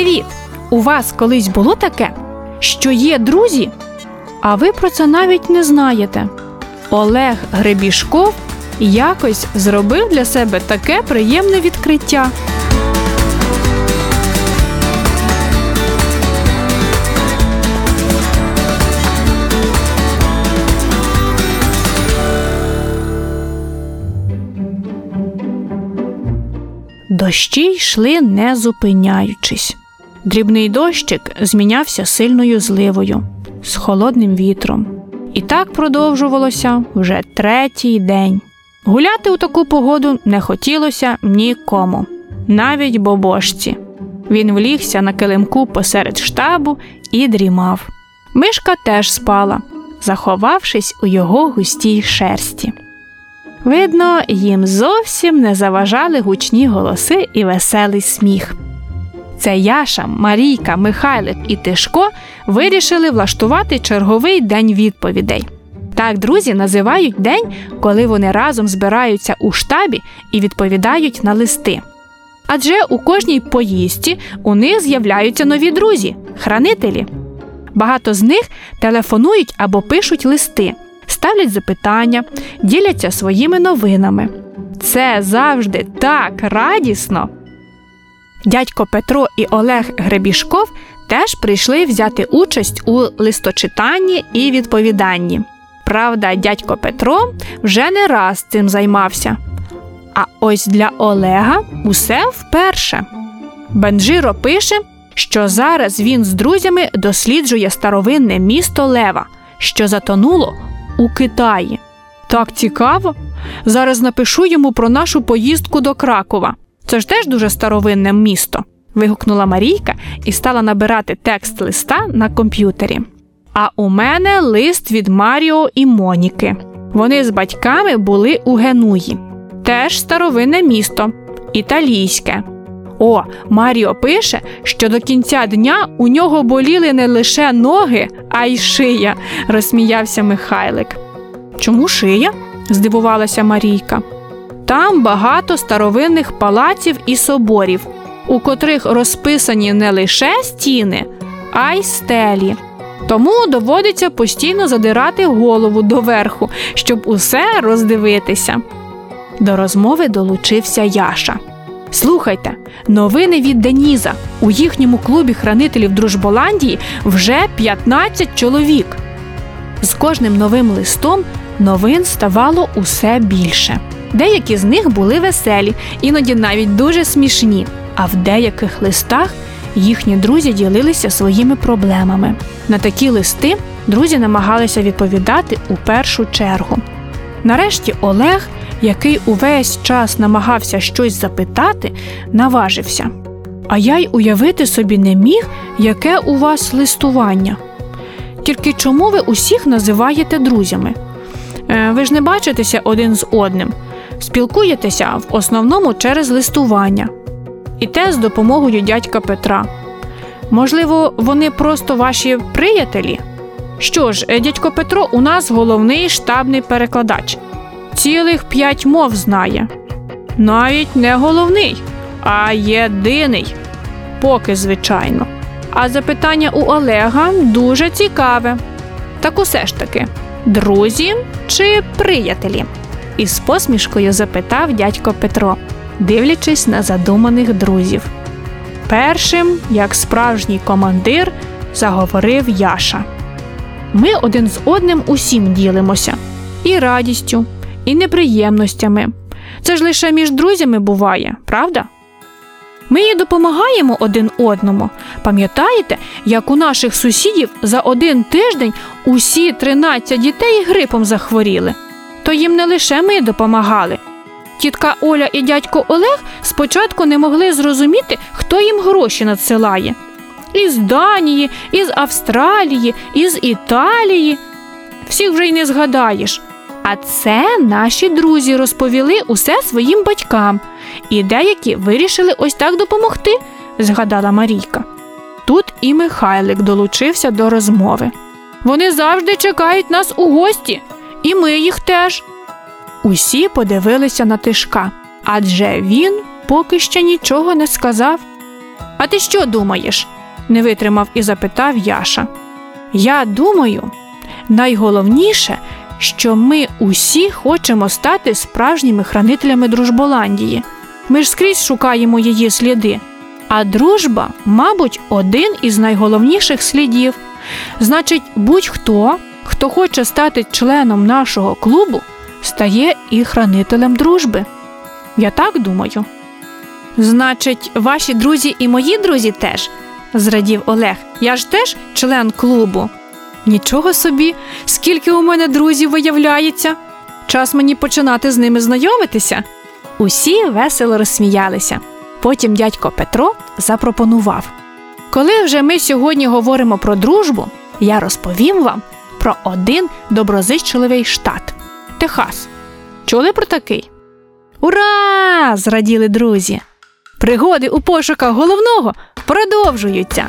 Привіт! У вас колись було таке, що є друзі, а ви про це навіть не знаєте? Олег Гребішков якось зробив для себе таке приємне відкриття. Дощі йшли не зупиняючись. Дрібний дощик змінявся сильною зливою, з холодним вітром. І так продовжувалося вже третій день. Гуляти у таку погоду не хотілося нікому, навіть Бобошці. Він влігся на килимку посеред штабу і дрімав. Мишка теж спала, заховавшись у його густій шерсті. Видно, їм зовсім не заважали гучні голоси і веселий сміх. Це Яша, Марійка, Михайлик і Тишко вирішили влаштувати черговий день відповідей. Так друзі називають день, коли вони разом збираються у штабі і відповідають на листи. Адже у кожній поїздці у них з'являються нові друзі – хранителі. Багато з них телефонують або пишуть листи, ставлять запитання, діляться своїми новинами. Це завжди так радісно! Дядько Петро і Олег Гребішков теж прийшли взяти участь у листочитанні і відповіданні. Правда, дядько Петро вже не раз цим займався. А ось для Олега усе вперше. Бенджиро пише, що зараз він з друзями досліджує старовинне місто Лева, що затонуло у Китаї. Так цікаво! Зараз напишу йому про нашу поїздку до Кракова. Це ж теж дуже старовинне місто, вигукнула Марійка і стала набирати текст листа на комп'ютері. А у мене лист від Маріо і Моніки. Вони з батьками були у Генуї. Теж старовинне місто, італійське. О, Маріо пише, що до кінця дня у нього боліли не лише ноги, а й шия, розсміявся Михайлик. Чому шия? Здивувалася Марійка. Там багато старовинних палаців і соборів, у котрих розписані не лише стіни, а й стелі. Тому доводиться постійно задирати голову доверху, щоб усе роздивитися. До розмови долучився Яша. Слухайте, новини від Деніза. У їхньому клубі хранителів Дружболандії вже 15 чоловік. З кожним новим листом новин ставало усе більше. Деякі з них були веселі, іноді навіть дуже смішні, а в деяких листах їхні друзі ділилися своїми проблемами. На такі листи друзі намагалися відповідати у першу чергу. Нарешті Олег, який увесь час намагався щось запитати, наважився. А я й уявити собі не міг, яке у вас листування. Тільки чому ви усіх називаєте друзями? Ви ж не бачитеся один з одним. Спілкуєтеся в основному через листування. І те з допомогою дядька Петра. Можливо, вони просто ваші приятелі? Що ж, дядько Петро у нас головний штабний перекладач. Цілих 5 мов знає. Навіть не головний, а єдиний. Поки, звичайно. А запитання у Олега дуже цікаве. Так усе ж таки, друзі чи приятелі? Із посмішкою запитав дядько Петро, дивлячись на задуманих друзів. Першим, як справжній командир, заговорив Яша. Ми один з одним усім ділимося. І радістю, і неприємностями. Це ж лише між друзями буває, правда? Ми і допомагаємо один одному. Пам'ятаєте, як у наших сусідів за 1 тиждень усі 13 дітей грипом захворіли? То їм не лише ми допомагали. Тітка Оля і дядько Олег спочатку не могли зрозуміти, хто їм гроші надсилає. Із Данії, із Австралії, із Італії. Всіх вже й не згадаєш. А це наші друзі розповіли усе своїм батькам. І деякі вирішили ось так допомогти, згадала Марійка. Тут і Михайлик долучився до розмови. Вони завжди чекають нас у гості. І ми їх теж. Усі подивилися на Тишка, адже він поки ще нічого не сказав. А ти що думаєш? Не витримав і запитав Яша. Я думаю, найголовніше, що ми усі хочемо стати справжніми хранителями Дружболандії. Ми ж скрізь шукаємо її сліди. А дружба, мабуть, один із найголовніших слідів. Значить, будь-хто, хто хоче стати членом нашого клубу, стає і хранителем дружби. Я так думаю. Значить, ваші друзі і мої друзі теж? Зрадів Олег. Я ж теж член клубу. Нічого собі, скільки у мене друзів виявляється. Час мені починати з ними знайомитися. Усі весело розсміялися. Потім дядько Петро запропонував. Коли вже ми сьогодні говоримо про дружбу, я розповім вам про один доброзичливий штат – Техас. Чули про такий? Ура! – зраділи друзі. Пригоди у пошуках головного продовжуються.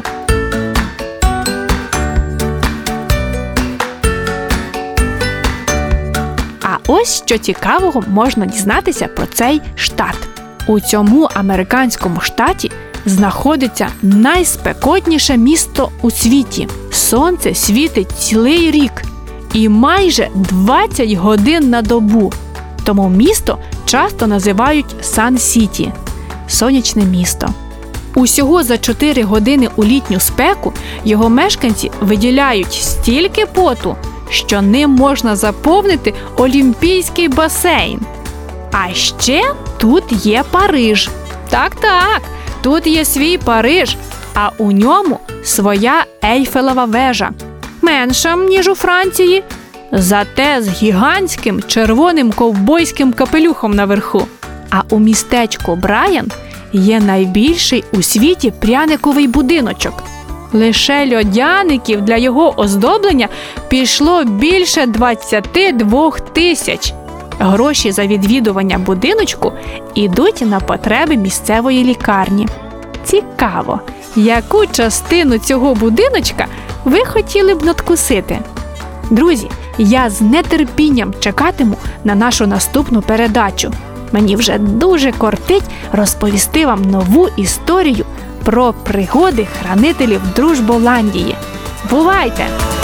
А ось що цікавого можна дізнатися про цей штат. У цьому американському штаті знаходиться найспекотніше місто у світі. Сонце світить цілий рік і майже 20 годин на добу. Тому місто часто називають Сан-Сіті – сонячне місто. Усього за 4 години у літню спеку його мешканці виділяють стільки поту, що ним можна заповнити олімпійський басейн. А ще тут є Париж. Так, тут є свій Париж, а у ньому своя Ейфелева вежа. Менша, ніж у Франції, зате з гігантським червоним ковбойським капелюхом наверху. А у містечку Брайан є найбільший у світі пряниковий будиночок. Лише льодяників для його оздоблення пішло більше 22 тисяч. Гроші за відвідування будиночку ідуть на потреби місцевої лікарні. Цікаво, яку частину цього будиночка ви хотіли б надкусити? Друзі, я з нетерпінням чекатиму на нашу наступну передачу. Мені вже дуже кортить розповісти вам нову історію про пригоди хранителів Дружболандії. Бувайте!